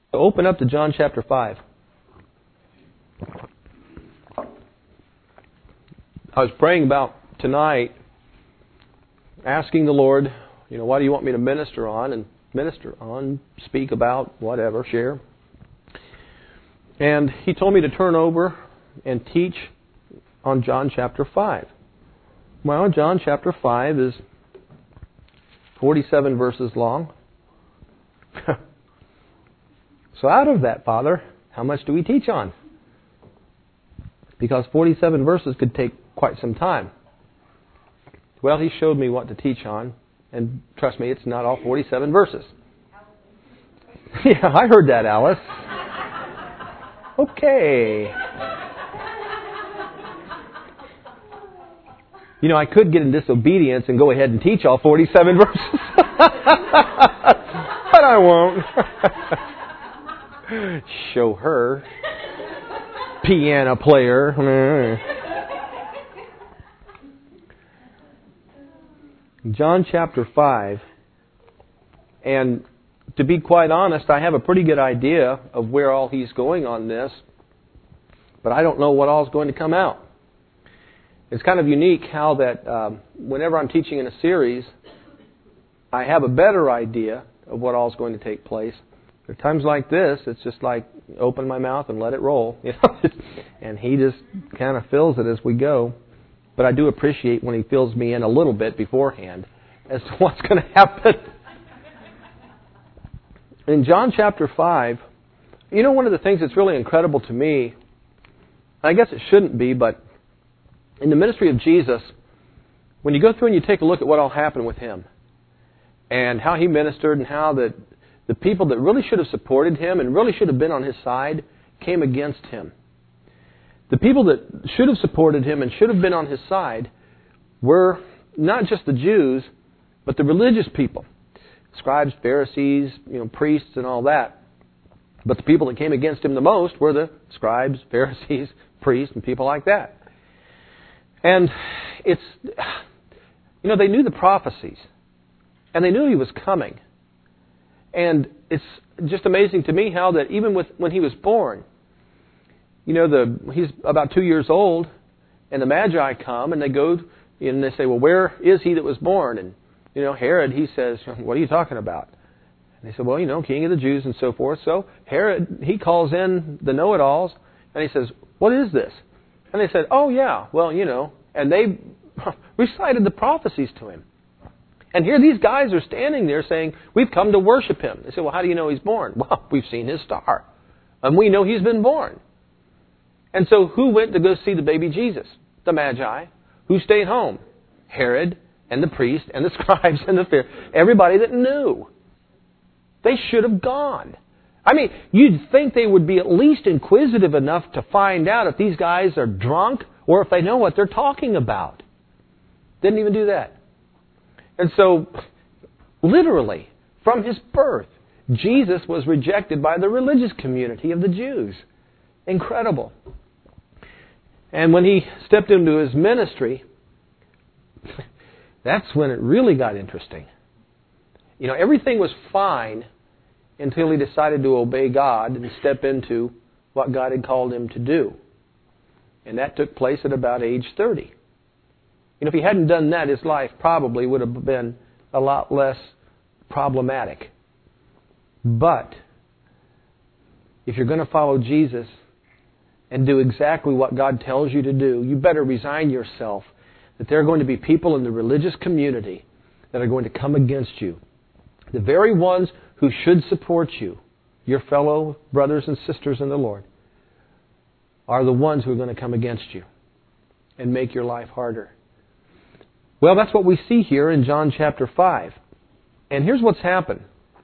Open up to John chapter 5. I was praying about tonight, asking the Lord, what do you want me to minister on? And minister on, speak about, whatever, share. And He told me to turn over and teach on John chapter 5. Well, John chapter 5 is 47 verses long. So out of that, Father, how much do we teach on? Because 47 verses could take quite some time. Well, He showed me what to teach on, and trust me, it's not all 47 verses. Yeah, I heard that, Alice. Okay. I could get in disobedience and go ahead and teach all 47 verses. But I won't. Show her. Piano player. John chapter 5. And to be quite honest, I have a pretty good idea of where all He's going on this. But I don't know what all is going to come out. It's kind of unique how that whenever I'm teaching in a series, I have a better idea of what all is going to take place. There are times like this, it's just like open my mouth and let it roll, and He just kind of fills it as we go. But I do appreciate when He fills me in a little bit beforehand as to what's going to happen. In John chapter 5, one of the things that's really incredible to me, I guess it shouldn't be, but in the ministry of Jesus, when you go through and you take a look at what all happened with Him, and how He ministered, and how the people that really should have supported Him and really should have been on His side came against Him. The people that should have supported Him and should have been on His side were not just the Jews, but the religious people. Scribes, Pharisees, priests and all that. But the people that came against Him the most were the scribes, Pharisees, priests, and people like that. And it's, they knew the prophecies. And they knew He was coming. And it's just amazing to me how that even when He was born, he's about 2 years old, and the Magi come, and they go, and they say, well, where is He that was born? And, Herod, he says, what are you talking about? And they said, well, King of the Jews and so forth. So Herod, he calls in the know-it-alls, and he says, what is this? And they said, oh, yeah, well, and they recited the prophecies to him. And here these guys are standing there saying, we've come to worship Him. They say, well, how do you know He's born? Well, we've seen His star. And we know He's been born. And so who went to go see the baby Jesus? The Magi. Who stayed home? Herod and the priest and the scribes and the Pharisees. Everybody that knew. They should have gone. I mean, you'd think they would be at least inquisitive enough to find out if these guys are drunk or if they know what they're talking about. Didn't even do that. And so, literally, from His birth, Jesus was rejected by the religious community of the Jews. Incredible. And when He stepped into His ministry, that's when it really got interesting. Everything was fine until He decided to obey God and step into what God had called Him to do. And that took place at about age 30. If He hadn't done that, His life probably would have been a lot less problematic. But if you're going to follow Jesus and do exactly what God tells you to do, you better resign yourself that there are going to be people in the religious community that are going to come against you. The very ones who should support you, your fellow brothers and sisters in the Lord, are the ones who are going to come against you and make your life harder. Well, that's what we see here in John chapter 5. And here's what's happened.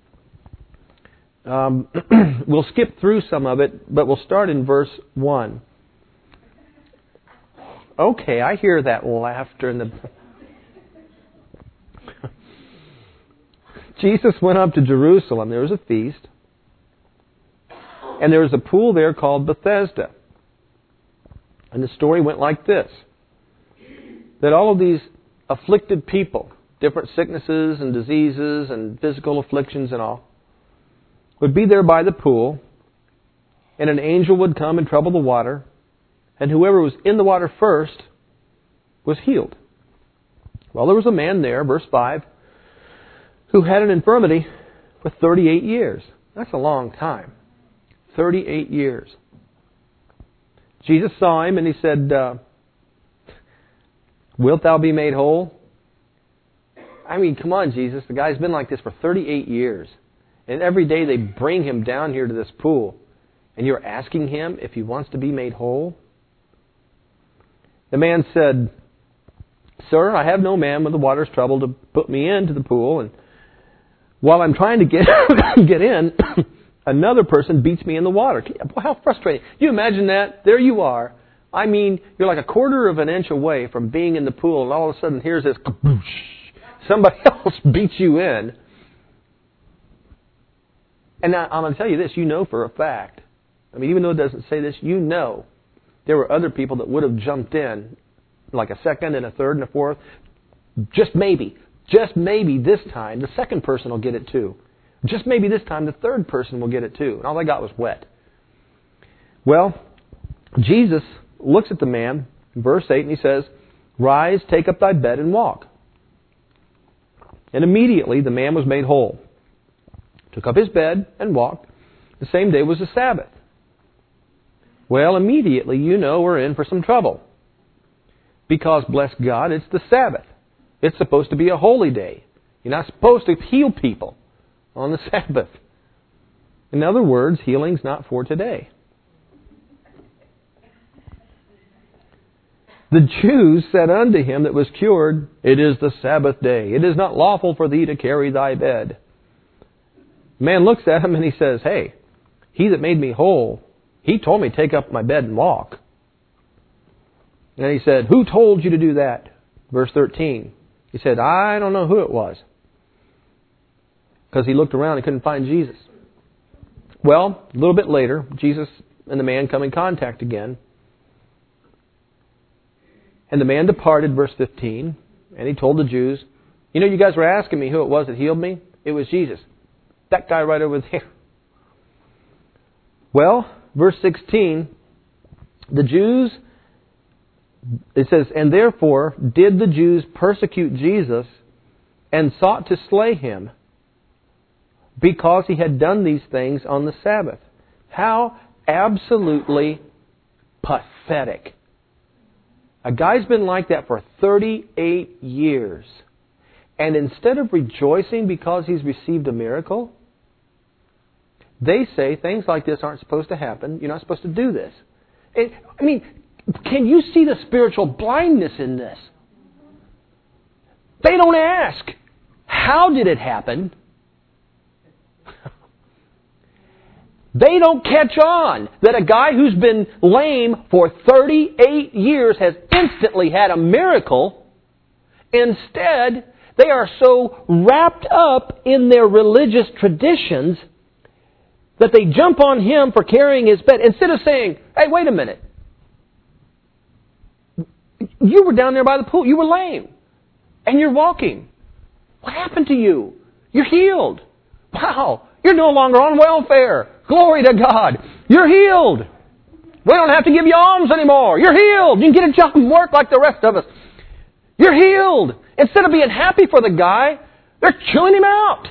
We'll skip through some of it, but we'll start in verse 1. Okay, I hear that laughter in the... Jesus went up to Jerusalem. There was a feast. And there was a pool there called Bethesda. And the story went like this. That all of these afflicted people, different sicknesses and diseases and physical afflictions and all, would be there by the pool, and an angel would come and trouble the water, and whoever was in the water first was healed. Well, there was a man there, verse 5, who had an infirmity for 38 years. That's a long time. 38 years. Jesus saw him and he said, wilt thou be made whole? I mean, come on, Jesus. The guy's been like this for 38 years. And every day they bring him down here to this pool. And you're asking him if he wants to be made whole? The man said, Sir, I have no man when the water's troubled to put me into the pool. And while I'm trying to get in, another person beats me in the water. How frustrating. You imagine that? There you are. I mean, you're like a quarter of an inch away from being in the pool, and all of a sudden here's this kaboosh. Somebody else beats you in. And now, I'm going to tell you this, you know for a fact. I mean, even though it doesn't say this, you know there were other people that would have jumped in, like a second and a third and a fourth. Just maybe this time, the second person will get it too. Just maybe this time, the third person will get it too. And all they got was wet. Well, Jesus looks at the man, in verse 8, and he says, Rise, take up thy bed, and walk. And immediately the man was made whole. Took up his bed and walked. The same day was the Sabbath. Well, immediately, you know we're in for some trouble. Because, bless God, it's the Sabbath. It's supposed to be a holy day. You're not supposed to heal people on the Sabbath. In other words, healing's not for today. The Jews said unto him that was cured, It is the Sabbath day. It is not lawful for thee to carry thy bed. The man looks at him and he says, Hey, he that made me whole, he told me to take up my bed and walk. And he said, Who told you to do that? Verse 13. He said, I don't know who it was. Because he looked around and couldn't find Jesus. Well, a little bit later, Jesus and the man come in contact again. And the man departed, verse 15, and he told the Jews, You know, you guys were asking me who it was that healed me. It was Jesus. That guy right over there. Well, verse 16, the Jews, it says, And therefore did the Jews persecute Jesus and sought to slay him, because he had done these things on the Sabbath. How absolutely pathetic. A guy's been like that for 38 years. And instead of rejoicing because he's received a miracle, they say things like this aren't supposed to happen. You're not supposed to do this. I mean, can you see the spiritual blindness in this? They don't ask, how did it happen? They don't catch on that a guy who's been lame for 38 years has instantly had a miracle. Instead, they are so wrapped up in their religious traditions that they jump on him for carrying his bed. Instead of saying, Hey, wait a minute. You were down there by the pool. You were lame. And you're walking. What happened to you? You're healed. Wow. You're no longer on welfare. Glory to God. You're healed. We don't have to give you alms anymore. You're healed. You can get a job and work like the rest of us. You're healed. Instead of being happy for the guy, they're chewing him out.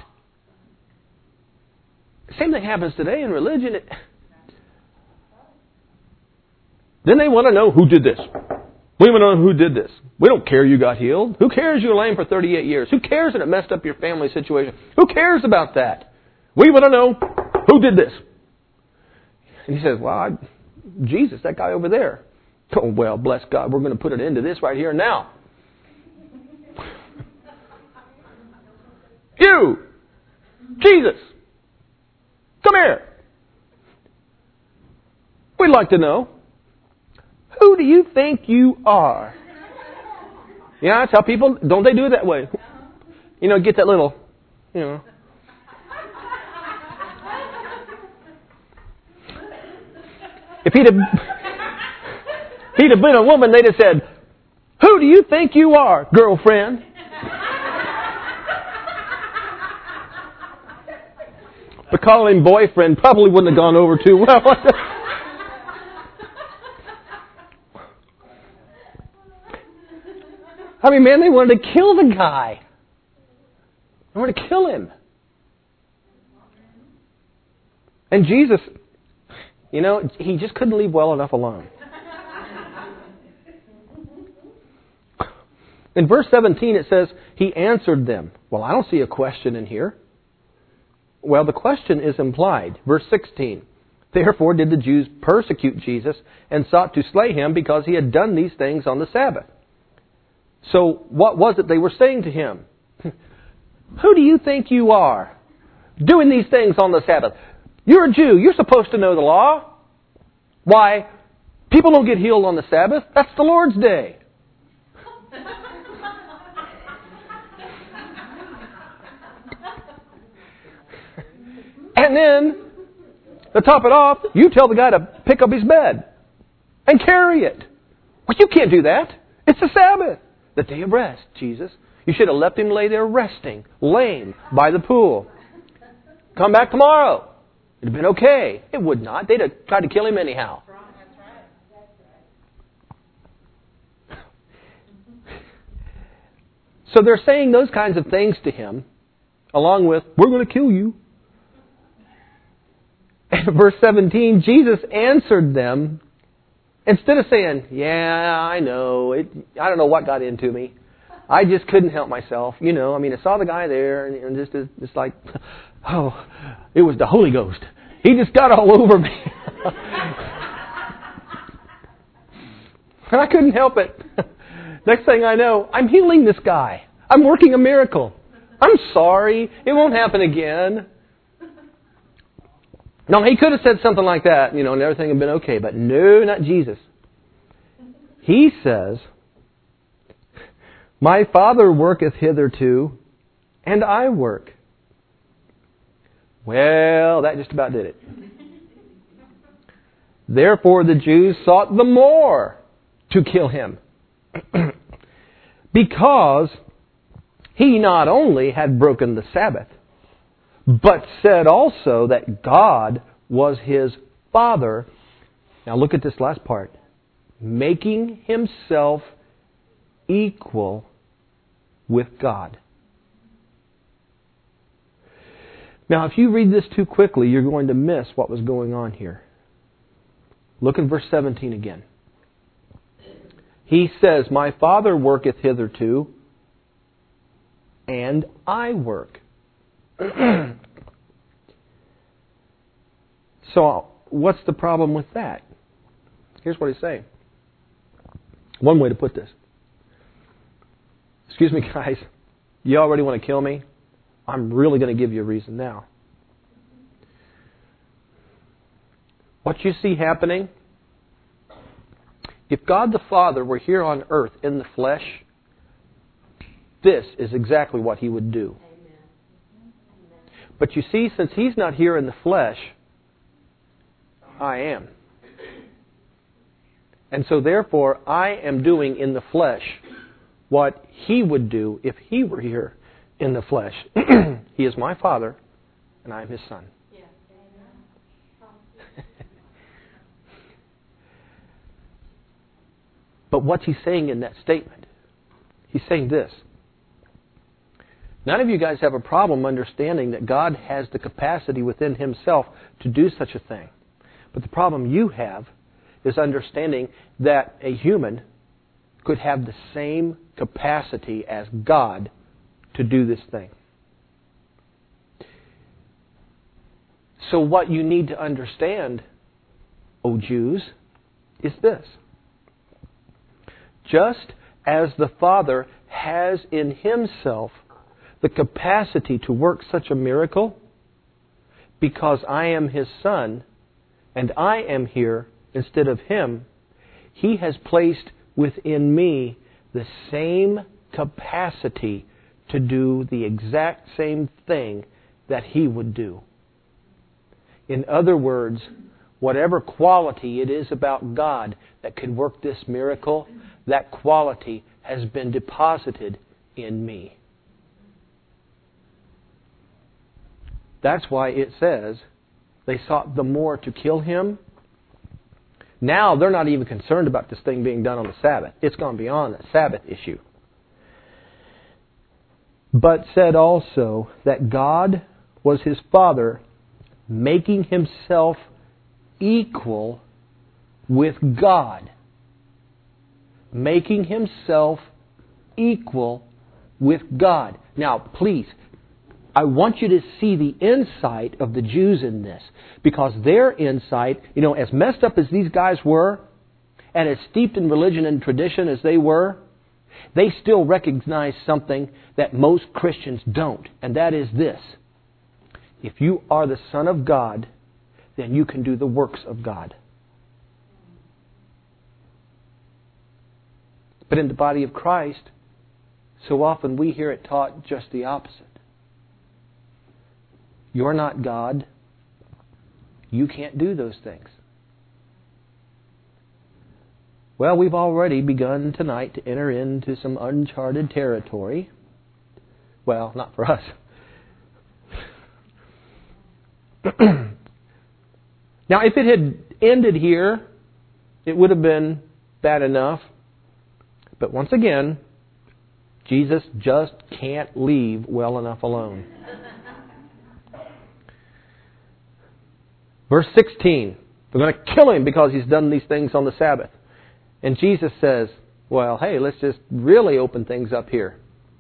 Same thing happens today in religion. Then they want to know who did this. We want to know who did this. We don't care you got healed. Who cares you were lame for 38 years? Who cares that it messed up your family situation? Who cares about that? We want to know who did this. And he says, Well, Jesus, that guy over there. Oh, well, bless God, we're going to put an end to this right here and now. You, Jesus, come here. We'd like to know, who do you think you are? You know, I tell people, don't they do it that way? You know, get that little, you know. If he'd have been a woman, they'd have said, Who do you think you are, girlfriend? calling him boyfriend probably wouldn't have gone over too well. I mean, man, they wanted to kill the guy. They wanted to kill him. And Jesus, he just couldn't leave well enough alone. In verse 17 it says, He answered them. Well, I don't see a question in here. Well, the question is implied. Verse 16. Therefore did the Jews persecute Jesus and sought to slay Him because He had done these things on the Sabbath. So what was it they were saying to Him? Who do you think you are, doing these things on the Sabbath? You're a Jew. You're supposed to know the law. Why? People don't get healed on the Sabbath. That's the Lord's day. And then, to top it off, you tell the guy to pick up his bed and carry it. Well, you can't do that. It's the Sabbath. The day of rest, Jesus. You should have left him lay there resting, lame, by the pool. Come back tomorrow. It would have been okay. It would not. They'd have tried to kill him anyhow. So they're saying those kinds of things to him, along with, we're going to kill you. And verse 17, Jesus answered them, instead of saying, yeah, I know, I don't know what got into me. I just couldn't help myself. I saw the guy there, and just like, oh, it was the Holy Ghost. He just got all over me. And I couldn't help it. Next thing I know, I'm healing this guy. I'm working a miracle. I'm sorry. It won't happen again. No, he could have said something like that, and everything had been okay. But no, not Jesus. He says, My Father worketh hitherto, and I work. Well, that just about did it. Therefore the Jews sought the more to kill him, because he not only had broken the Sabbath, but said also that God was his Father. Now look at this last part. Making himself equal with God. Now, if you read this too quickly, you're going to miss what was going on here. Look at verse 17 again. He says, My Father worketh hitherto, and I work. So, what's the problem with that? Here's what he's saying. One way to put this. Excuse me, guys. You already want to kill me? I'm really going to give you a reason now. What you see happening, if God the Father were here on earth in the flesh, this is exactly what He would do. But you see, since He's not here in the flesh, I am. And so therefore, I am doing in the flesh what He would do if He were here in the flesh. He is my Father, and I am His Son. But what's He saying in that statement? He's saying this. None of you guys have a problem understanding that God has the capacity within Himself to do such a thing. But the problem you have is understanding that a human could have the same capacity as God to do this thing. So what you need to understand, O Jews, is this. Just as the Father has in Himself the capacity to work such a miracle, because I am His Son, and I am here instead of Him, He has placed within me the same capacity to do the exact same thing that He would do. In other words, whatever quality it is about God that could work this miracle, that quality has been deposited in me. That's why it says they sought the more to kill him. Now they're not even concerned about this thing being done on the Sabbath. It's gone beyond the Sabbath issue. But said also that God was his Father, making himself equal with God. Making himself equal with God. Now, please, I want you to see the insight of the Jews in this. Because their insight, as messed up as these guys were, and as steeped in religion and tradition as they were, they still recognize something that most Christians don't. And that is this. If you are the Son of God, then you can do the works of God. But in the body of Christ, so often we hear it taught just the opposite. You're not God. You can't do those things. Well, we've already begun tonight to enter into some uncharted territory. Well, not for us. Now, if it had ended here, it would have been bad enough. But once again, Jesus just can't leave well enough alone. Verse 16, they're going to kill him because he's done these things on the Sabbath. And Jesus says, well, hey, let's just really open things up here.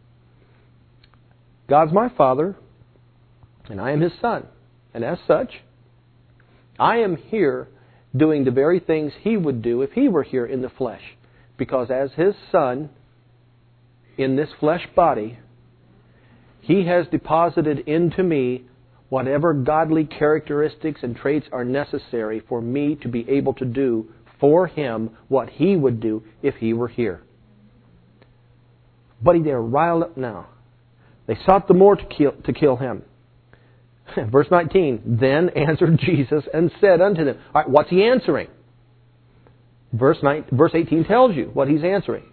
God's my Father, and I am His Son. And as such, I am here doing the very things He would do if He were here in the flesh. Because as His Son, in this flesh body, He has deposited into me whatever godly characteristics and traits are necessary for me to be able to do for Him what He would do if He were here. Buddy, they're riled up now. They sought the more to kill Him. Verse 19, then answered Jesus and said unto them. All right, what's He answering? Verse 18 tells you what He's answering.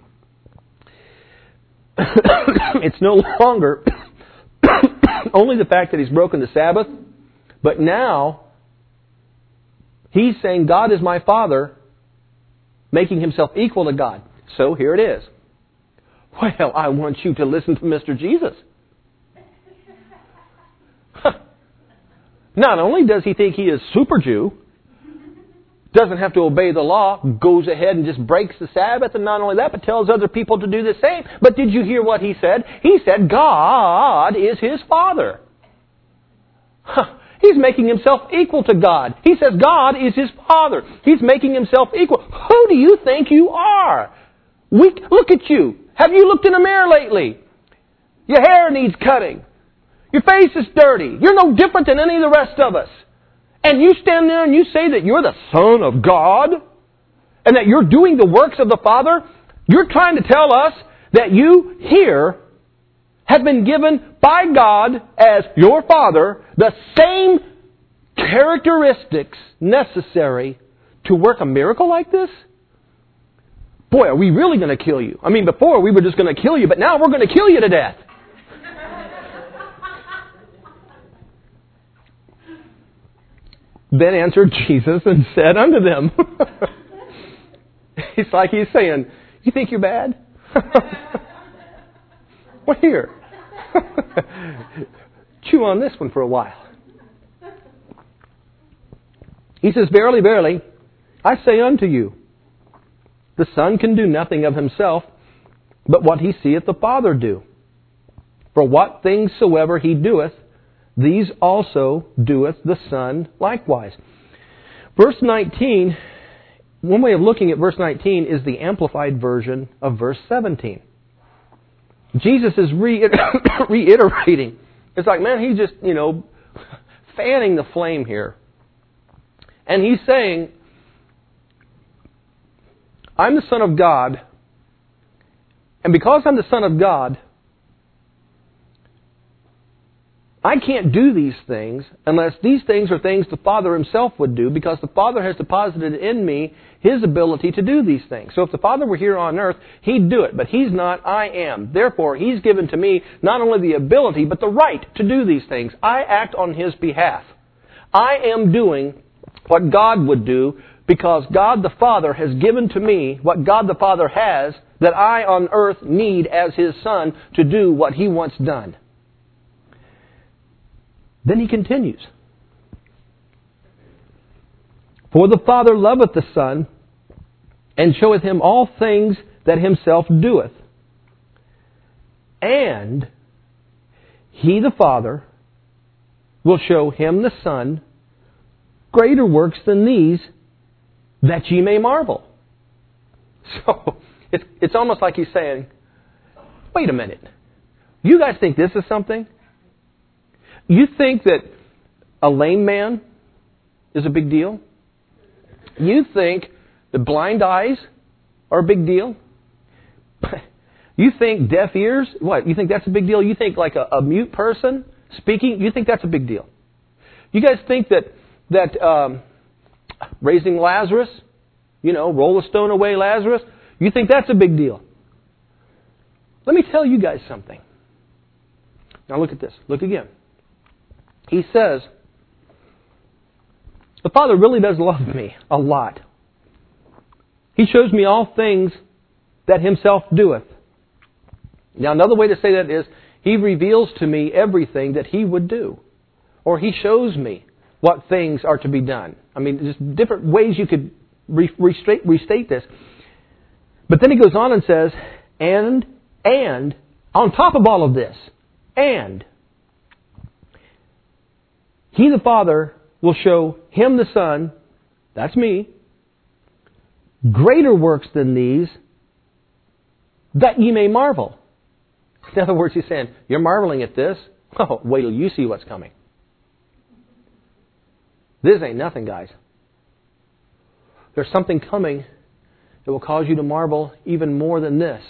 It's no longer only the fact that He's broken the Sabbath, but now He's saying, God is my Father, making Himself equal to God. So here it is. Well, I want you to listen to Mr. Jesus. Not only does He think He is super Jew, doesn't have to obey the law, goes ahead and just breaks the Sabbath, and not only that, but tells other people to do the same. But did you hear what He said? He said God is His Father. He's making Himself equal to God. He says God is His Father. He's making Himself equal. Who do you think you are? Look at you. Have you looked in a mirror lately? Your hair needs cutting. Your face is dirty. You're no different than any of the rest of us. And you stand there and you say that you're the Son of God and that you're doing the works of the Father. You're trying to tell us that you here have been given by God as your Father the same characteristics necessary to work a miracle like this? Boy, are we really going to kill you? I mean, before we were just going to kill you, but now we're going to kill you to death. Then answered Jesus and said unto them. It's like He's saying, you think you're bad? Well, here. Chew on this one for a while. He says, verily, verily, I say unto you, the Son can do nothing of Himself, but what He seeth the Father do. For what things soever He doeth, these also doeth the Son likewise. Verse 19, one way of looking at verse 19 is the amplified version of verse 17. Jesus is reiterating. It's like, man, He's just, fanning the flame here. And He's saying, I'm the Son of God, and because I'm the Son of God, I can't do these things unless these things are things the Father Himself would do, because the Father has deposited in me His ability to do these things. So if the Father were here on earth, He'd do it, but He's not, I am. Therefore, He's given to me not only the ability, but the right to do these things. I act on His behalf. I am doing what God would do because God the Father has given to me what God the Father has that I on earth need as His Son to do what He wants done. Then He continues. For the Father loveth the Son, and showeth Him all things that Himself doeth. And He, the Father, will show Him, the Son, greater works than these, that ye may marvel. So, it's almost like He's saying, wait a minute. You guys think this is something? You think that a lame man is a big deal? You think the blind eyes are a big deal? You think deaf ears? What? You think that's a big deal? You think like a mute person speaking? You think that's a big deal? You guys think that raising Lazarus, roll a stone away Lazarus, you think that's a big deal? Let me tell you guys something. Now look at this. Look again. He says, the Father really does love me a lot. He shows me all things that Himself doeth. Now another way to say that is, He reveals to me everything that He would do. Or He shows me what things are to be done. I mean, there's different ways you could restate this. But then He goes on and says, and on top of all of this, and He, the Father, will show Him, the Son, that's me, greater works than these, that ye may marvel. In other words, He's saying, you're marveling at this? Oh, wait till you see what's coming. This ain't nothing, guys. There's something coming that will cause you to marvel even more than this.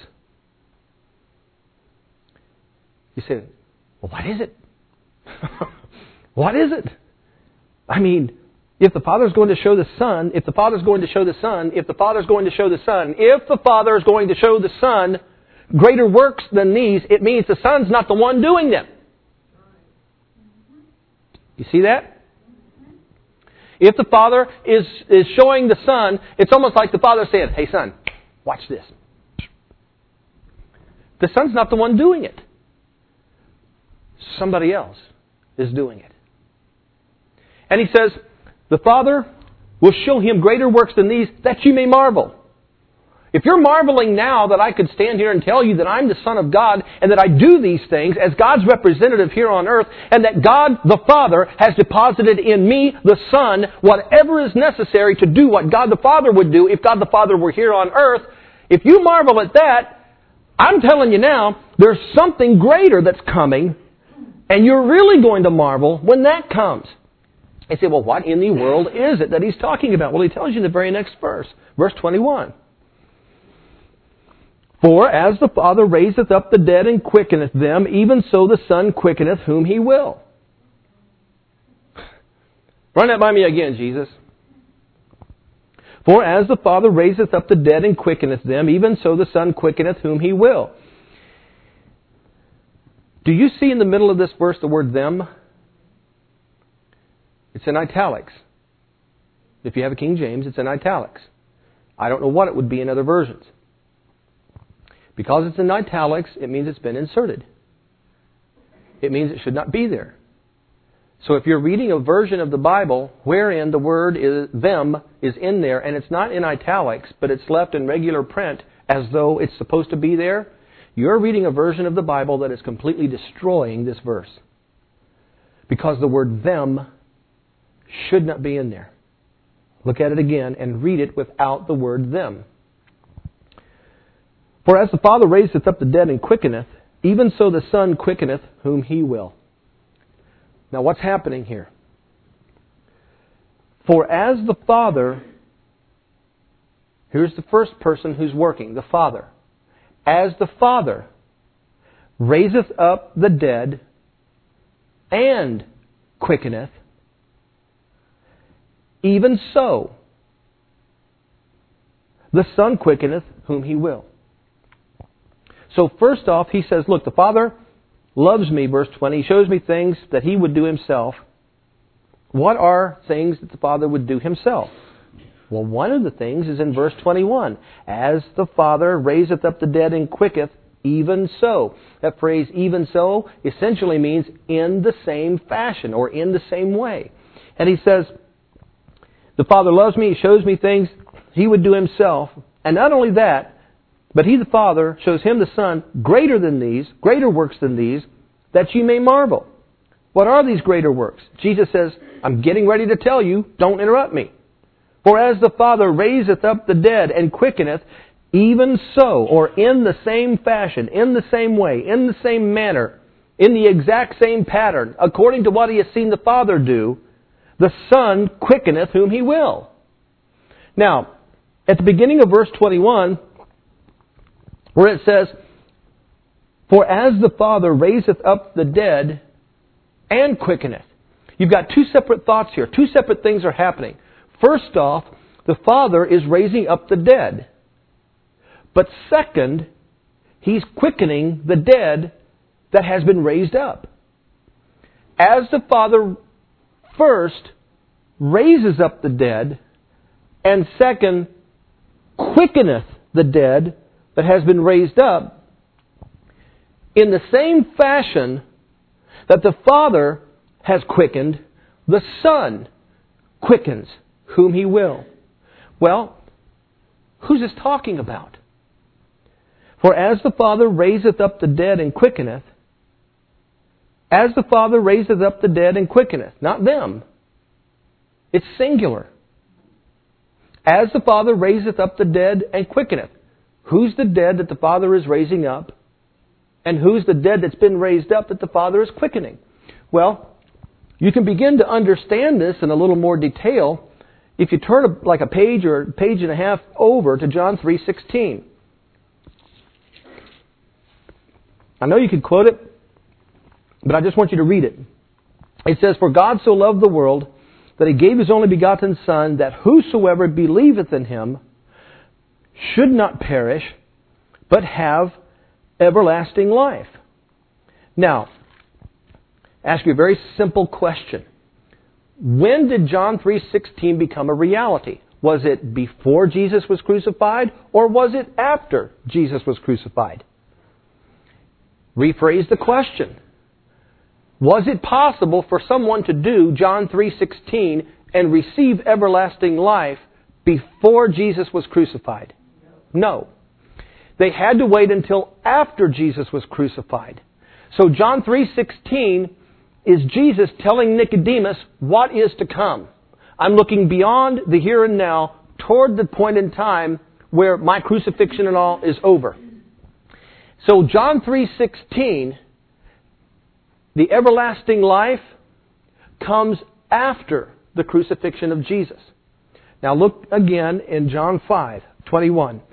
You say, well, what is it? What is it? I mean, if the Father's going to show the Son, if the Father's going to show the Son, if the Father's going to show the Son, if the Father is going to show the Son greater works than these, it means the Son's not the one doing them. You see that? If the Father is showing the Son, it's almost like the Father saying, hey Son, watch this. The Son's not the one doing it. Somebody else is doing it. And He says, the Father will show Him greater works than these, that you may marvel. If you're marveling now that I could stand here and tell you that I'm the Son of God and that I do these things as God's representative here on earth, and that God the Father has deposited in me, the Son, whatever is necessary to do what God the Father would do if God the Father were here on earth, if you marvel at that, I'm telling you now, there's something greater that's coming, and you're really going to marvel when that comes. You say, well, what in the world is it that He's talking about? Well, He tells you in the very next verse, verse 21. For as the Father raiseth up the dead and quickeneth them, even so the Son quickeneth whom He will. Run that by me again, Jesus. For as the Father raiseth up the dead and quickeneth them, even so the Son quickeneth whom He will. Do you see in the middle of this verse the word them? It's in italics. If you have a King James, it's in italics. I don't know what it would be in other versions. Because it's in italics, it means it's been inserted. It means it should not be there. So if you're reading a version of the Bible wherein the word them is in there, and it's not in italics, but it's left in regular print as though it's supposed to be there, you're reading a version of the Bible that is completely destroying this verse. Because the word them should not be in there. Look at it again and read it without the word them. For as the Father raiseth up the dead and quickeneth, even so the Son quickeneth whom He will. Now what's happening here? For as the Father, here's the first person who's working, the Father. As the Father raiseth up the dead and quickeneth, even so the Son quickeneth whom He will. So first off, He says, look, the Father loves me, verse 20. He shows me things that He would do Himself. What are things that the Father would do Himself? Well, one of the things is in verse 21. As the Father raiseth up the dead and quicketh, even so. That phrase, even so, essentially means in the same fashion or in the same way. And He says, the Father loves me, He shows me things He would do Himself. And not only that, but He, the Father, shows Him, the Son, greater than these, greater works than these, that ye may marvel. What are these greater works? Jesus says, I'm getting ready to tell you, don't interrupt me. For as the Father raiseth up the dead and quickeneth, even so, or in the same fashion, in the same way, in the same manner, in the exact same pattern, according to what He has seen the Father do, the Son quickeneth whom He will. Now, at the beginning of verse 21, where it says, for as the Father raiseth up the dead and quickeneth. You've got two separate thoughts here. Two separate things are happening. First off, the Father is raising up the dead. But second, He's quickening the dead that has been raised up. As the Father first raises up the dead, and second, quickeneth the dead that has been raised up, in the same fashion that the Father has quickened, the Son quickens whom He will. Well, who's this talking about? For as the Father raiseth up the dead and quickeneth, as the Father raiseth up the dead and quickeneth, not them. It's singular. As the Father raiseth up the dead and quickeneth. Who's the dead that the Father is raising up? And who's the dead that's been raised up that the Father is quickening? Well, you can begin to understand this in a little more detail if you turn like a page or a page and a half over to John 3:16. I know you could quote it, but I just want you to read it. It says, for God so loved the world that He gave His only begotten Son, that whosoever believeth in Him should not perish, but have everlasting life. Now, ask you a very simple question. When did John 3:16 become a reality? Was it before Jesus was crucified, or was it after Jesus was crucified? Rephrase the question. Was it possible for someone to do John 3:16 and receive everlasting life before Jesus was crucified? No. They had to wait until after Jesus was crucified. So John 3:16 is Jesus telling Nicodemus what is to come. I'm looking beyond the here and now toward the point in time where my crucifixion and all is over. So John 3:16, the everlasting life comes after the crucifixion of Jesus. Now look again in John 5:21.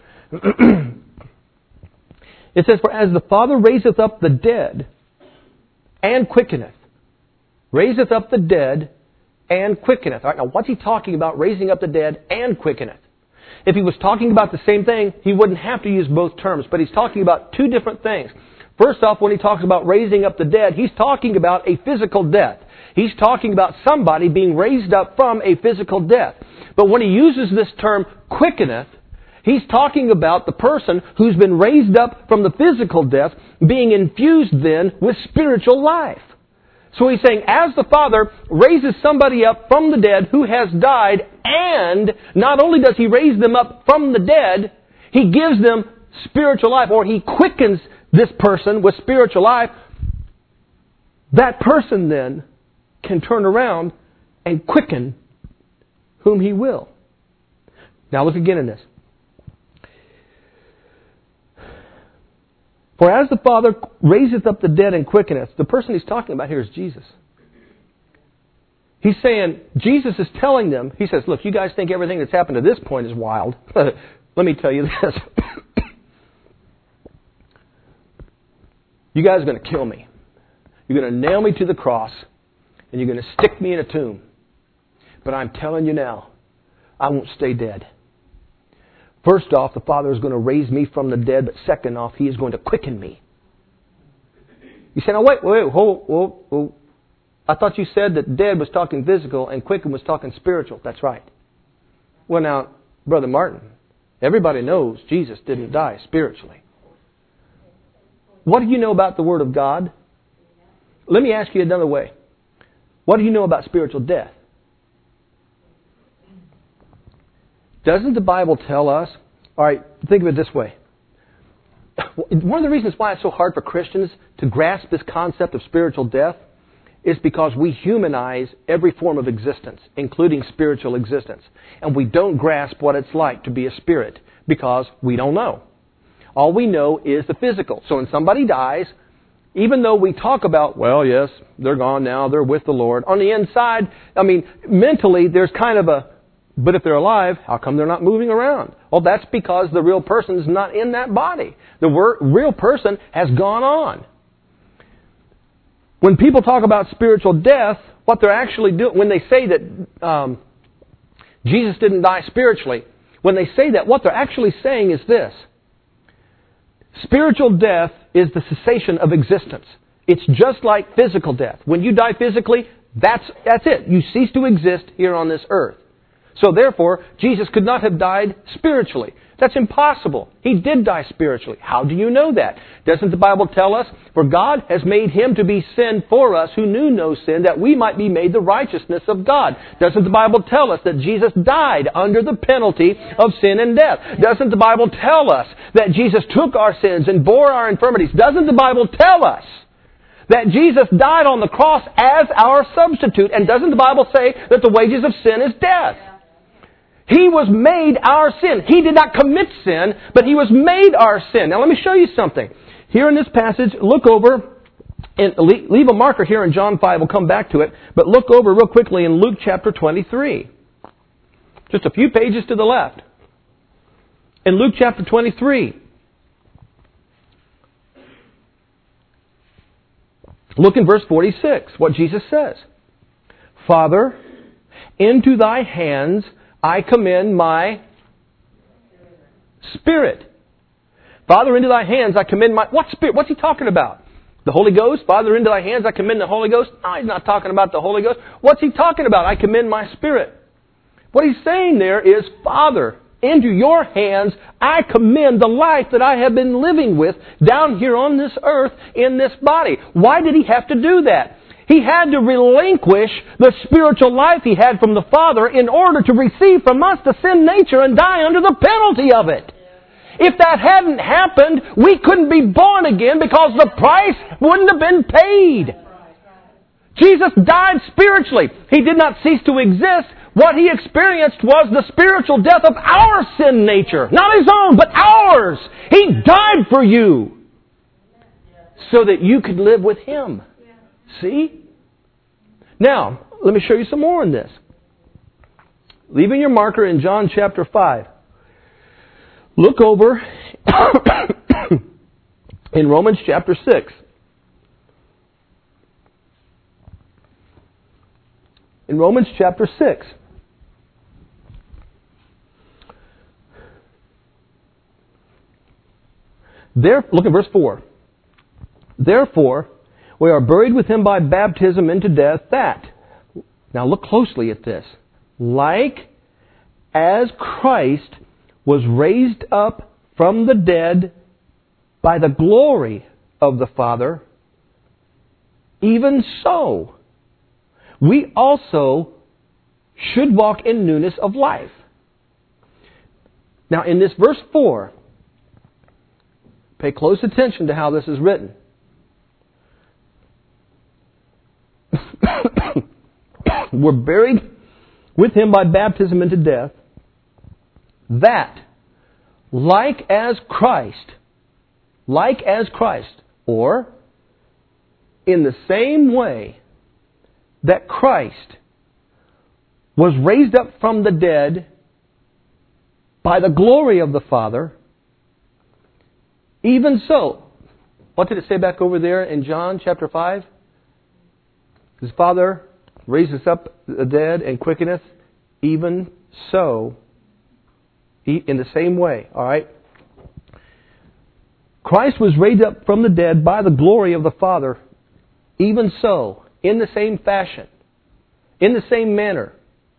It says, for as the Father raiseth up the dead and quickeneth. Raiseth up the dead and quickeneth. All right, now what's He talking about, raising up the dead and quickeneth? If He was talking about the same thing, He wouldn't have to use both terms. But He's talking about two different things. First off, when He talks about raising up the dead, He's talking about a physical death. He's talking about somebody being raised up from a physical death. But when He uses this term, quickeneth, He's talking about the person who's been raised up from the physical death being infused then with spiritual life. So He's saying, as the Father raises somebody up from the dead who has died, and not only does He raise them up from the dead, He gives them spiritual life, or He quickens this person with spiritual life. That person then can turn around and quicken whom He will. Now look again in this. For as the Father raiseth up the dead and quickeneth, the person He's talking about here is Jesus. He's saying, Jesus is telling them, He says, look, you guys think everything that's happened to this point is wild. Let me tell you this. You guys are going to kill me. You're going to nail me to the cross. and you're going to stick me in a tomb. But I'm telling you now, I won't stay dead. First off, the Father is going to raise me from the dead, but second off, He is going to quicken me. You say, now wait, hold. I thought you said that dead was talking physical and quicken was talking spiritual. That's right. Well now, Brother Martin, everybody knows Jesus didn't die spiritually. What do you know about the Word of God? Let me ask you another way. What do you know about spiritual death? Doesn't the Bible tell us? All right, think of it this way. One of the reasons why it's so hard for Christians to grasp this concept of spiritual death is because we humanize every form of existence, including spiritual existence. And we don't grasp what it's like to be a spirit because we don't know. All we know is the physical. So when somebody dies, even though we talk about, well, yes, they're gone now, they're with the Lord, on the inside, mentally, there's kind of a, but if they're alive, how come they're not moving around? Well, that's because the real person is not in that body. The real person has gone on. When people talk about spiritual death, what they're actually doing, when they say that Jesus didn't die spiritually, when they say that, what they're actually saying is this. Spiritual death is the cessation of existence. It's just like physical death. When you die physically, that's it. You cease to exist here on this earth. So therefore, Jesus could not have died spiritually. That's impossible. He did die spiritually. How do you know that? Doesn't the Bible tell us, for God has made Him to be sin for us who knew no sin, that we might be made the righteousness of God? Doesn't the Bible tell us that Jesus died under the penalty of sin and death? Doesn't the Bible tell us that Jesus took our sins and bore our infirmities? Doesn't the Bible tell us that Jesus died on the cross as our substitute? And doesn't the Bible say that the wages of sin is death? He was made our sin. He did not commit sin, but He was made our sin. Now let me show you something. Here in this passage, look over, and leave a marker here in John 5. We'll come back to it. But look over real quickly in Luke chapter 23. Just a few pages to the left. In Luke chapter 23. Look in verse 46, what Jesus says. Father, into Thy hands I commend my spirit. Father, into Thy hands I commend my... What spirit? What's He talking about? The Holy Ghost? Father, into Thy hands I commend the Holy Ghost? No, He's not talking about the Holy Ghost. What's He talking about? I commend my spirit. What He's saying there is, Father, into Your hands I commend the life that I have been living with down here on this earth in this body. Why did He have to do that? He had to relinquish the spiritual life He had from the Father in order to receive from us the sin nature and die under the penalty of it. If that hadn't happened, we couldn't be born again because the price wouldn't have been paid. Jesus died spiritually. He did not cease to exist. What He experienced was the spiritual death of our sin nature. Not His own, but ours. He died for you so that you could live with Him. See? Now, let me show you some more in this. Leaving your marker in John chapter 5. Look over in Romans chapter 6. In Romans chapter 6. Look at verse 4. Therefore, we are buried with Him by baptism into death, that, now look closely at this, like as Christ was raised up from the dead by the glory of the Father, even so, we also should walk in newness of life. Now in this verse 4, pay close attention to how this is written. We're buried with Him by baptism into death, that, like as Christ, or in the same way that Christ was raised up from the dead by the glory of the Father, even so, what did it say back over there in John chapter 5? His Father, raiseth up the dead and quickeneth, even so, in the same way, all right? Christ was raised up from the dead by the glory of the Father, even so, in the same fashion, in the same manner,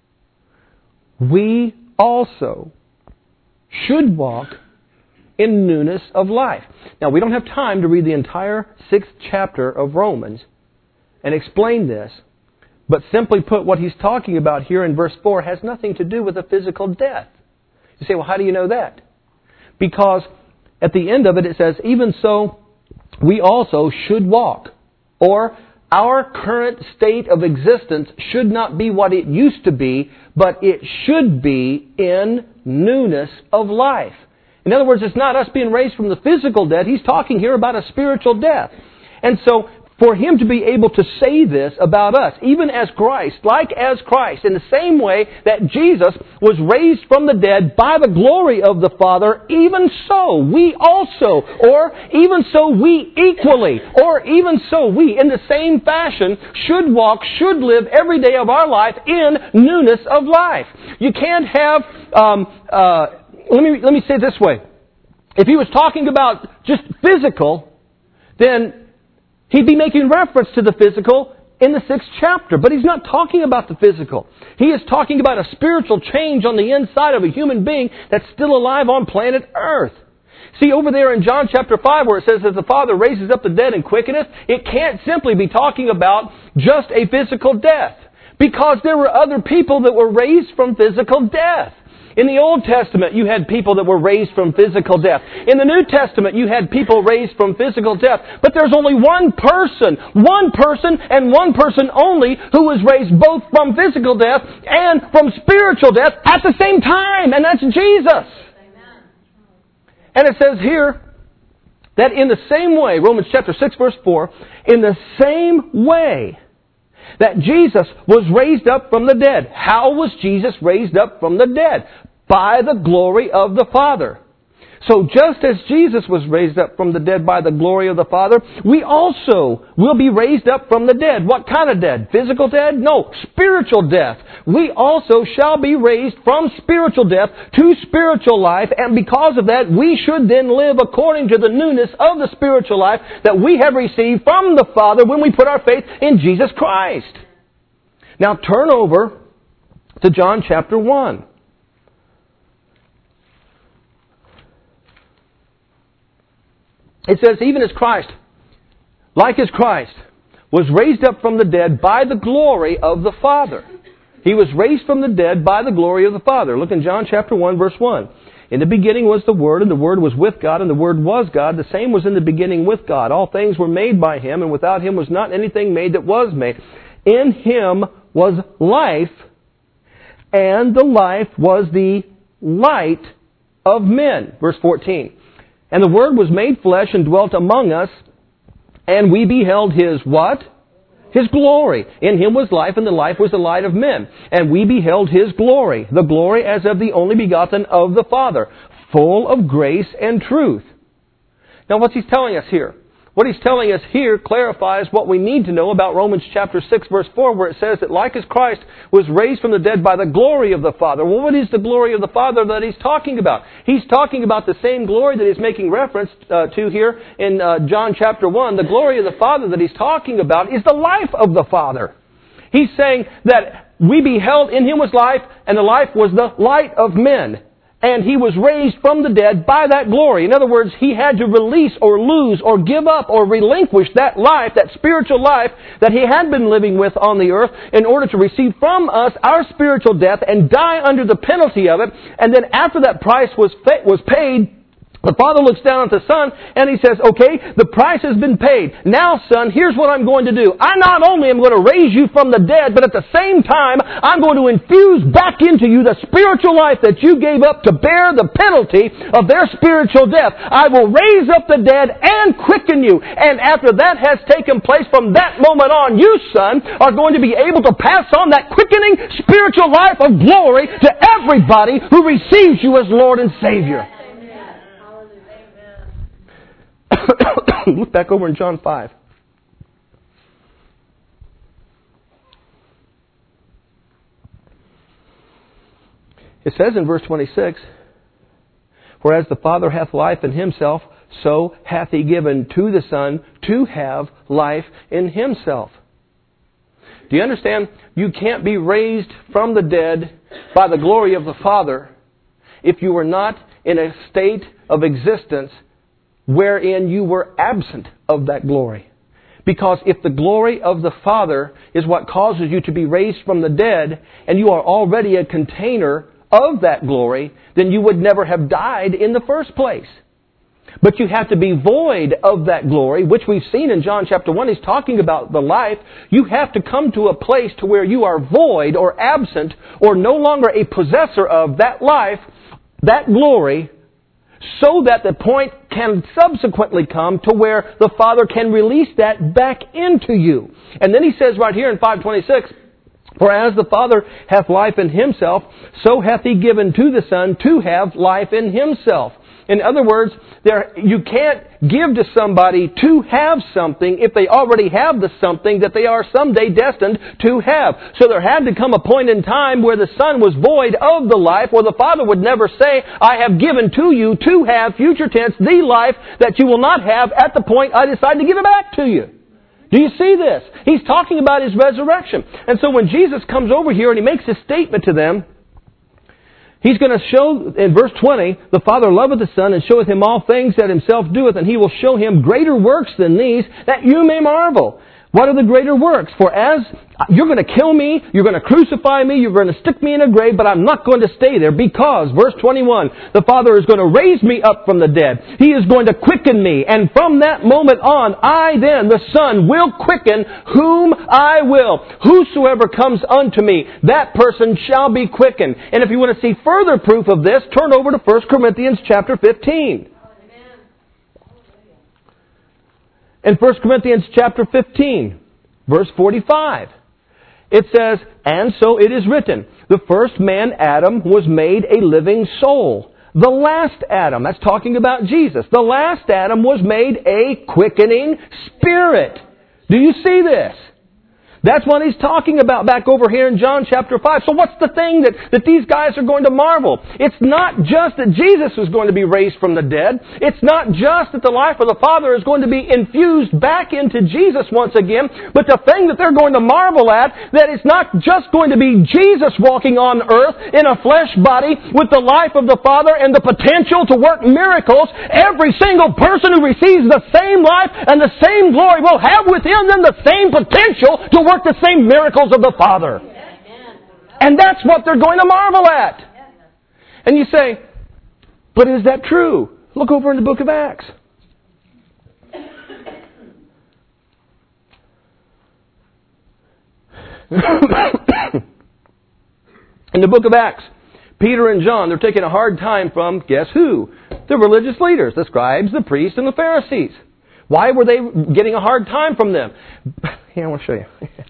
we also should walk in newness of life. Now, we don't have time to read the entire 6th chapter of Romans and explain this, but simply put, what he's talking about here in verse 4 has nothing to do with a physical death. You say, well, how do you know that? Because at the end of it, it says, even so, we also should walk. Or, our current state of existence should not be what it used to be, but it should be in newness of life. In other words, it's not us being raised from the physical death. He's talking here about a spiritual death. And so, for Him to be able to say this about us, even as Christ, like as Christ, in the same way that Jesus was raised from the dead by the glory of the Father, even so we also, or even so we equally, or even so we, in the same fashion, should walk, should live every day of our life in newness of life. You can't have, let me say it this way. If He was talking about just physical, then He'd be making reference to the physical in the 6th chapter. But He's not talking about the physical. He is talking about a spiritual change on the inside of a human being that's still alive on planet Earth. See, over there in John chapter 5 where it says that the Father raises up the dead and quickeneth, it can't simply be talking about just a physical death. Because there were other people that were raised from physical death. In the Old Testament, you had people that were raised from physical death. In the New Testament, you had people raised from physical death. But there's only one person and one person only who was raised both from physical death and from spiritual death at the same time, and that's Jesus. Amen. And it says here that in the same way, Romans chapter 6 verse 4, in the same way that Jesus was raised up from the dead. How was Jesus raised up from the dead? By the glory of the Father. So just as Jesus was raised up from the dead by the glory of the Father, we also will be raised up from the dead. What kind of dead? Physical dead? No, spiritual death. We also shall be raised from spiritual death to spiritual life, and because of that, we should then live according to the newness of the spiritual life that we have received from the Father when we put our faith in Jesus Christ. Now turn over to John chapter 1. It says, even as Christ, like as Christ, was raised up from the dead by the glory of the Father. He was raised from the dead by the glory of the Father. Look in John chapter 1, verse 1. In the beginning was the Word, and the Word was with God, and the Word was God. The same was in the beginning with God. All things were made by Him, and without Him was not anything made that was made. In Him was life, and the life was the light of men. Verse 14. And the Word was made flesh and dwelt among us, and we beheld His what? His glory. In Him was life, and the life was the light of men. And we beheld His glory, the glory as of the only begotten of the Father, full of grace and truth. Now what's He telling us here? What He's telling us here clarifies what we need to know about Romans chapter 6 verse 4, where it says that like as Christ was raised from the dead by the glory of the Father. Well, what is the glory of the Father that He's talking about? He's talking about the same glory that He's making reference to here in John chapter 1. The glory of the Father that He's talking about is the life of the Father. He's saying that we beheld in Him was life, and the life was the light of men. And He was raised from the dead by that glory. In other words, He had to release or lose or give up or relinquish that life, that spiritual life that He had been living with on the earth in order to receive from us our spiritual death and die under the penalty of it. And then after that price was paid, the Father looks down at the Son and He says, okay, the price has been paid. Now, Son, here's what I'm going to do. I not only am going to raise you from the dead, but at the same time, I'm going to infuse back into you the spiritual life that you gave up to bear the penalty of their spiritual death. I will raise up the dead and quicken you. And after that has taken place, from that moment on, you, Son, are going to be able to pass on that quickening spiritual life of glory to everybody who receives you as Lord and Savior. Look back over in John 5. It says in verse 26, "For as the Father hath life in himself, so hath he given to the Son to have life in himself." Do you understand? You can't be raised from the dead by the glory of the Father if you are not in a state of existence wherein you were absent of that glory. Because if the glory of the Father is what causes you to be raised from the dead, and you are already a container of that glory, then you would never have died in the first place. But you have to be void of that glory, which we've seen in John chapter 1. He's talking about the life. You have to come to a place to where you are void or absent or no longer a possessor of that life, that glory, so that the point can subsequently come to where the Father can release that back into you. And then he says right here in 5:26, "For as the Father hath life in himself, so hath he given to the Son to have life in himself." In other words, you can't give to somebody to have something if they already have the something that they are someday destined to have. So there had to come a point in time where the Son was void of the life, where the Father would never say, "I have given to you to have," future tense, "the life that you will not have at the point I decide to give it back to you." Do you see this? He's talking about His resurrection. And so when Jesus comes over here and He makes His statement to them, He's going to show, in verse 20, "The Father loveth the Son, and showeth Him all things that Himself doeth, and He will show Him greater works than these, that you may marvel." What are the greater works? "For as you're going to kill me, you're going to crucify me, you're going to stick me in a grave, but I'm not going to stay there because," verse 21, "the Father is going to raise me up from the dead. He is going to quicken me, and from that moment on, I then, the Son, will quicken whom I will. Whosoever comes unto me, that person shall be quickened." And if you want to see further proof of this, turn over to 1 Corinthians chapter 15. In 1 Corinthians chapter 15, verse 45, it says, "And so it is written, the first man, Adam, was made a living soul. The last Adam," that's talking about Jesus, "the last Adam was made a quickening spirit." Do you see this? That's what he's talking about back over here in John chapter 5. So what's the thing that these guys are going to marvel? It's not just that Jesus is going to be raised from the dead. It's not just that the life of the Father is going to be infused back into Jesus once again. But the thing that they're going to marvel at, that it's not just going to be Jesus walking on earth in a flesh body with the life of the Father and the potential to work miracles. Every single person who receives the same life and the same glory will have within them the same potential to work the same miracles of the Father. And that's what they're going to marvel at. And you say, "But is that true?" Look over in the book of Acts. In the book of Acts, Peter and John, they're taking a hard time from, guess who? The religious leaders, the scribes, the priests, and the Pharisees. Why were they getting a hard time from them? Here, I want to show you.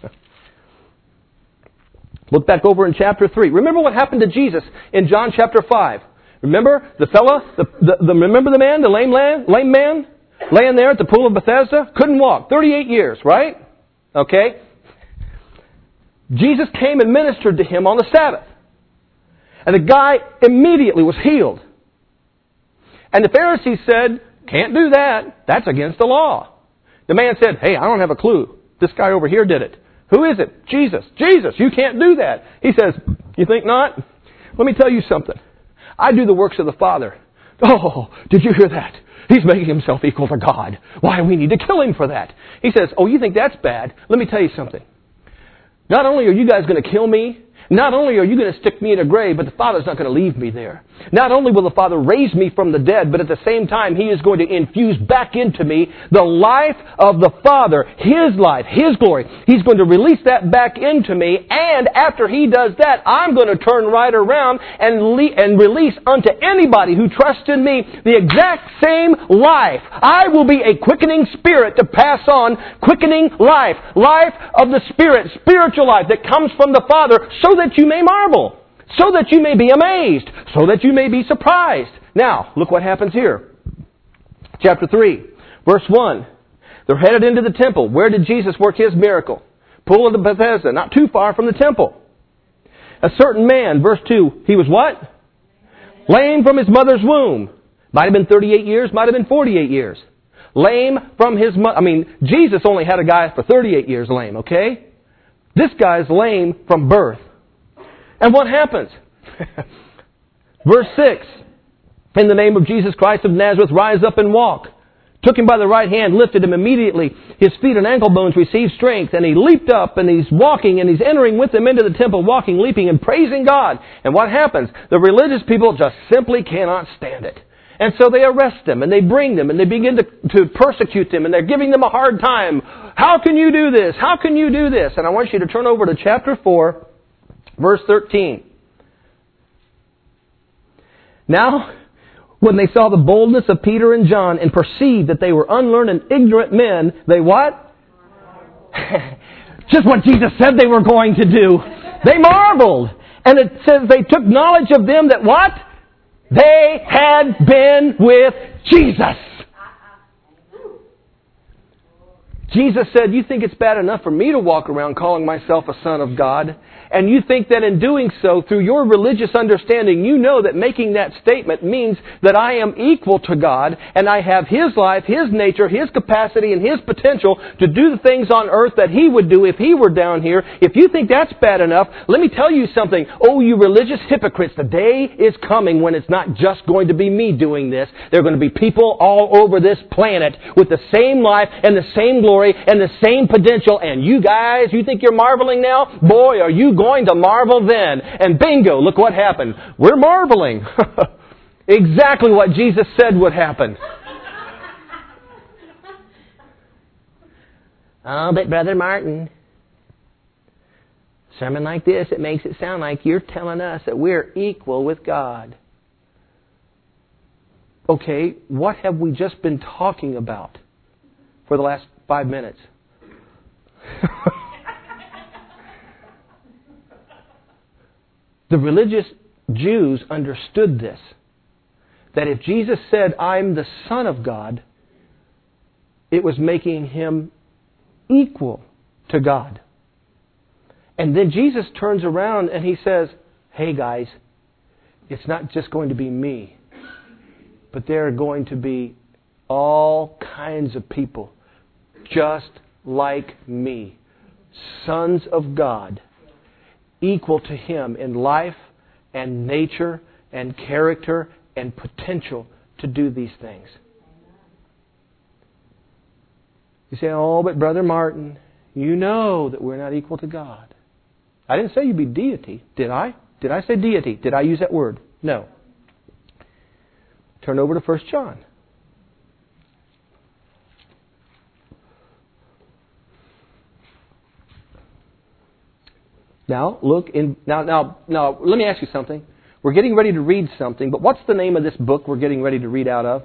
Look back over in chapter 3. Remember what happened to Jesus in John chapter 5. Remember the fella, remember the man, the lame man, laying there at the pool of Bethesda? Couldn't walk. 38 years, right? Okay. Jesus came and ministered to him on the Sabbath. And the guy immediately was healed. And the Pharisees said, "Can't do that. That's against the law." The man said, "Hey, I don't have a clue. This guy over here did it." "Who is it?" "Jesus." "Jesus, you can't do that." He says, "You think not? Let me tell you something. I do the works of the Father." "Oh, did you hear that? He's making himself equal to God. Why, we need to kill him for that." He says, "Oh, you think that's bad? Let me tell you something. Not only are you guys going to kill me, not only are you going to stick me in a grave, but the Father's not going to leave me there. Not only will the Father raise me from the dead, but at the same time, He is going to infuse back into me the life of the Father, His life, His glory. He's going to release that back into me, and after He does that, I'm going to turn right around and release unto anybody who trusts in me the exact same life. I will be a quickening spirit to pass on quickening life of the Spirit, spiritual life that comes from the Father, so that you may marvel, so that you may be amazed, so that you may be surprised. Now, look what happens here. Chapter 3, verse 1. They're headed into the temple. Where did Jesus work His miracle? Pool of the Bethesda, not too far from the temple. a certain man, verse 2, he was what? Lame from his mother's womb. Might have been 38 years, might have been 48 years. Lame from his mother. Jesus only had a guy for 38 years lame, okay? This guy's lame from birth. And what happens? Verse 6, in the name of Jesus Christ of Nazareth, rise up and walk. Took him by the right hand, lifted him immediately. His feet and ankle bones received strength, and he leaped up, and he's walking, and he's entering with them into the temple, walking, leaping, and praising God. And what happens? The religious people just simply cannot stand it. And so they arrest him, and they bring them, and they begin to persecute them, and they're giving them a hard time. How can you do this? How can you do this? And I want you to turn over to chapter 4, verse 13. Now, when they saw the boldness of Peter and John and perceived that they were unlearned and ignorant men, they what? Just what Jesus said they were going to do. They marveled. And it says they took knowledge of them that what? They had been with Jesus. Jesus said, you think it's bad enough for me to walk around calling myself a son of God? And you think that in doing so, through your religious understanding, you know that making that statement means that I am equal to God, and I have His life, His nature, His capacity, and His potential to do the things on earth that He would do if He were down here. If you think that's bad enough, let me tell you something. Oh, you religious hypocrites, the day is coming when it's not just going to be me doing this. There are going to be people all over this planet with the same life and the same glory and the same potential. And you guys, you think you're marveling now? Boy, are you going to marvel then. And bingo, look what happened. We're marveling. Exactly what Jesus said would happen. Oh, but Brother Martin, a sermon like this, it makes it sound like you're telling us that we're equal with God. Okay, what have we just been talking about for the last 5 minutes? The religious Jews understood this. That if Jesus said, I'm the Son of God, it was making Him equal to God. And then Jesus turns around and He says, hey guys, it's not just going to be me, but there are going to be all kinds of people just like me, sons of God, equal to Him in life and nature and character and potential to do these things. You say, oh, but Brother Martin, you know that we're not equal to God. I didn't say you'd be deity, did I? Did I say deity? Did I use that word? No. Turn over to 1 John. Now, look in. Now, let me ask you something. We're getting ready to read something, but what's the name of this book we're getting ready to read out of?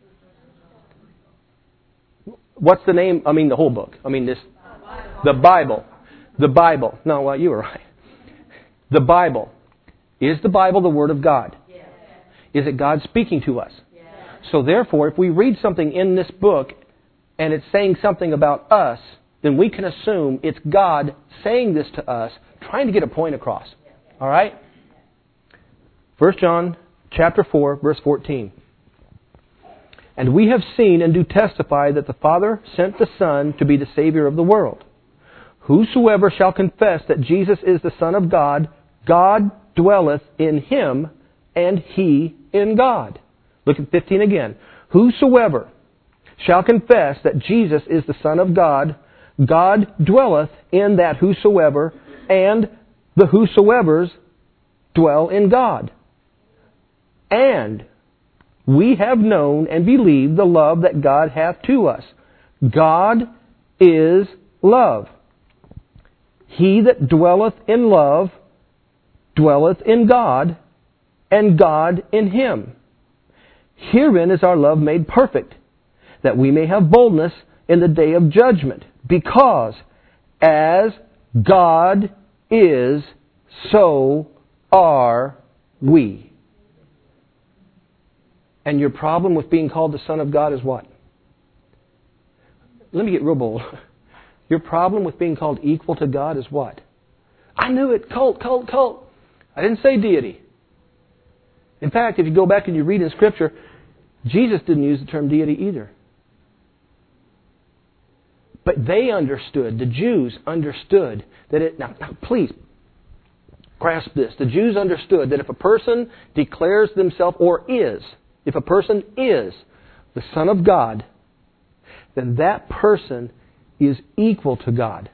What's the name? The whole book. The Bible. The Bible. No, well, you were right. The Bible. Is the Bible the Word of God? Yes. Is it God speaking to us? Yes. So therefore, if we read something in this book and it's saying something about us, then we can assume it's God saying this to us, trying to get a point across. All right? 1 John chapter 4, verse 14. And we have seen and do testify that the Father sent the Son to be the Savior of the world. Whosoever shall confess that Jesus is the Son of God, God dwelleth in Him, and He in God. Look at 15 again. Whosoever shall confess that Jesus is the Son of God, God dwelleth in that whosoever, and the whosoevers dwell in God. And we have known and believed the love that God hath to us. God is love. He that dwelleth in love dwelleth in God, and God in him. Herein is our love made perfect, that we may have boldness in the day of judgment, because as God is, so are we. And your problem with being called the Son of God is what? Let me get real bold. Your problem with being called equal to God is what? I knew it. Cult. I didn't say deity. In fact, if you go back and you read in Scripture, Jesus didn't use the term deity either. But they understood, the Jews understood that it... Now please, grasp this. The Jews understood that if a person declares themselves, or is, if a person is the Son of God, then that person is equal to God.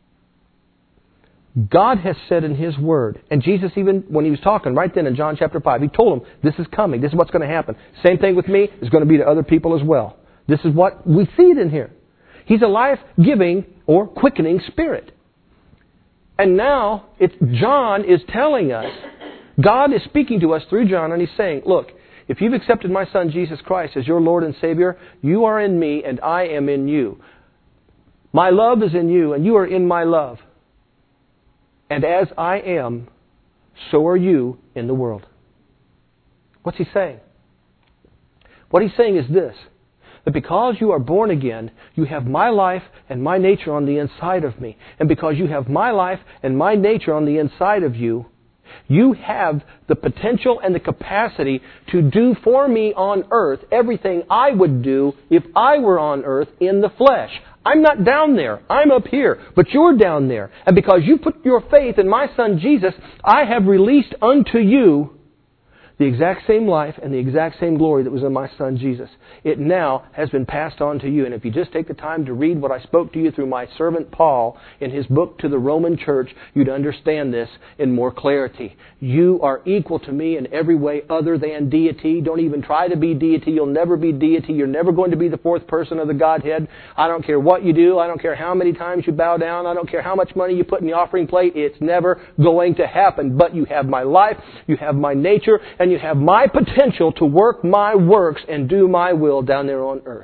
God has said in His Word, and Jesus even, when He was talking right then in John chapter 5, He told them, this is coming, this is what's going to happen. Same thing with me is going to be to other people as well. This is what, we see it in here. He's a life-giving or quickening Spirit. And now, John is telling us, God is speaking to us through John, and He's saying, look, if you've accepted my Son Jesus Christ as your Lord and Savior, you are in me and I am in you. My love is in you and you are in my love. And as I am, so are you in the world. What's He saying? What He's saying is this, that because you are born again, you have my life and my nature on the inside of me. And because you have my life and my nature on the inside of you, you have the potential and the capacity to do for me on earth everything I would do if I were on earth in the flesh. I'm not down there. I'm up here. But you're down there. And because you put your faith in my Son Jesus, I have released unto you the exact same life and the exact same glory that was in my Son Jesus. It now has been passed on to you. And if you just take the time to read what I spoke to you through my servant Paul in his book to the Roman church, you'd understand this in more clarity. You are equal to me in every way other than deity. Don't even try to be deity. You'll never be deity. You're never going to be the fourth person of the Godhead. I don't care what you do. I don't care how many times you bow down. I don't care how much money you put in the offering plate. It's never going to happen. But you have my life, you have my nature, and you have my potential to work my works and do my will down there on earth.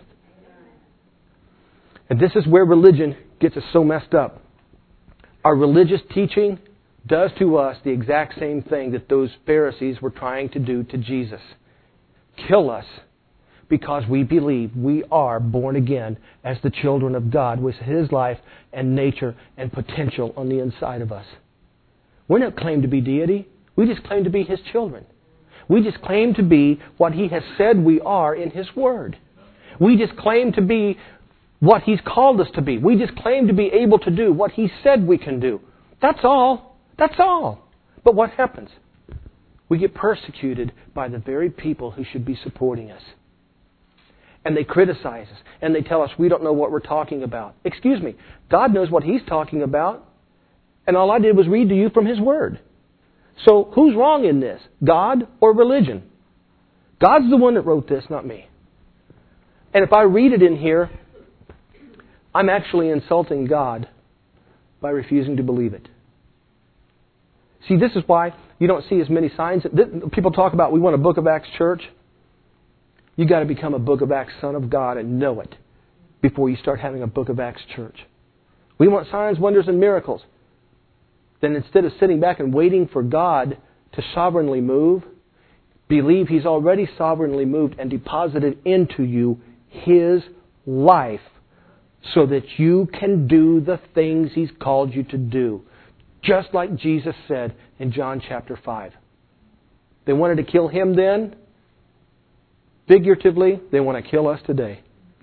And this is where religion gets us so messed up. Our religious teaching does to us the exact same thing that those Pharisees were trying to do to Jesus. Kill us because we believe we are born again as the children of God with His life and nature and potential on the inside of us. We're not claimed to be deity. We just claim to be His children. We just claim to be what He has said we are in His Word. We just claim to be what He's called us to be. We just claim to be able to do what He said we can do. That's all. That's all. But what happens? We get persecuted by the very people who should be supporting us. And they criticize us. And they tell us we don't know what we're talking about. Excuse me. God knows what He's talking about. And all I did was read to you from His Word. So who's wrong in this? God or religion? God's the one that wrote this, not me. And if I read it in here, I'm actually insulting God by refusing to believe it. See, this is why you don't see as many signs. People talk about we want a Book of Acts church. You've got to become a Book of Acts son of God and know it before you start having a Book of Acts church. We want signs, wonders, and miracles. Then instead of sitting back and waiting for God to sovereignly move, believe He's already sovereignly moved and deposited into you His life so that you can do the things He's called you to do. Just like Jesus said in John chapter 5. They wanted to kill Him then. Figuratively, they want to kill us today.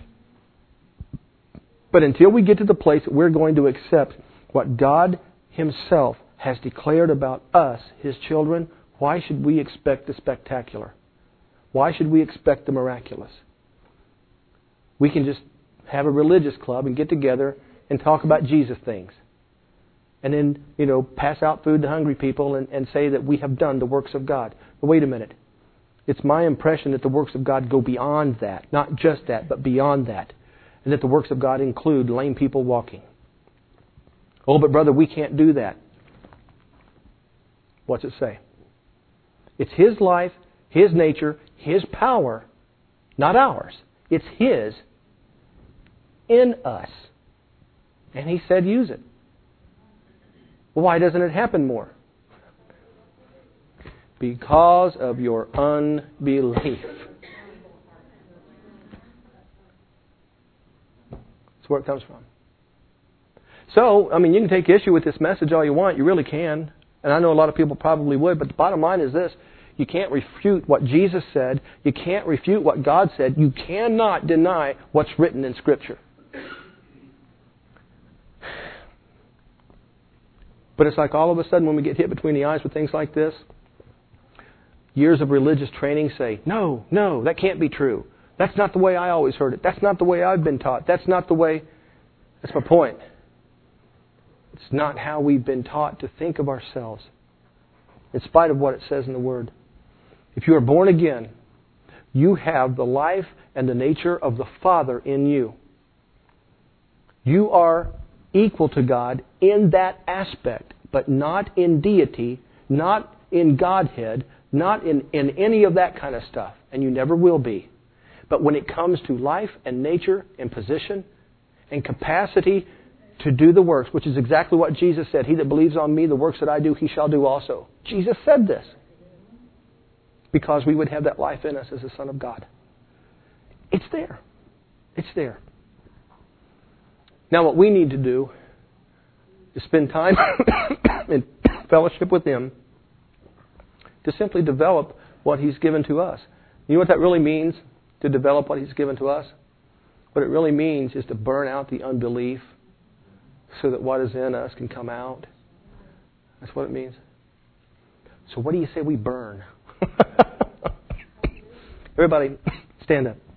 But until we get to the place that we're going to accept what God Himself has declared about us, His children, why should we expect the spectacular? Why should we expect the miraculous? We can just have a religious club and get together and talk about Jesus things. And then, pass out food to hungry people and say that we have done the works of God. But wait a minute. It's my impression that the works of God go beyond that. Not just that, but beyond that. And that the works of God include lame people walking. Oh, but brother, we can't do that. What's it say? It's His life, His nature, His power, not ours. It's His in us. And He said use it. Well, why doesn't it happen more? Because of your unbelief. That's where it comes from. So, you can take issue with this message all you want. You really can. And I know a lot of people probably would, but the bottom line is this. You can't refute what Jesus said. You can't refute what God said. You cannot deny what's written in Scripture. But it's like all of a sudden when we get hit between the eyes with things like this, years of religious training say, no, that can't be true. That's not the way I always heard it. That's not the way I've been taught. That's not the way... That's my point. It's not how we've been taught to think of ourselves, in spite of what it says in the Word. If you are born again, you have the life and the nature of the Father in you. You are equal to God in that aspect, but not in deity, not in Godhead, not in any of that kind of stuff. And you never will be. But when it comes to life and nature and position and capacity to do the works, which is exactly what Jesus said. He that believes on me, the works that I do, he shall do also. Jesus said this. Because we would have that life in us as a Son of God. It's there. It's there. Now what we need to do is spend time in fellowship with Him to simply develop what He's given to us. You know what that really means, to develop what He's given to us? What it really means is to burn out the unbelief so that what is in us can come out. That's what it means. So what do you say we burn? Everybody, stand up.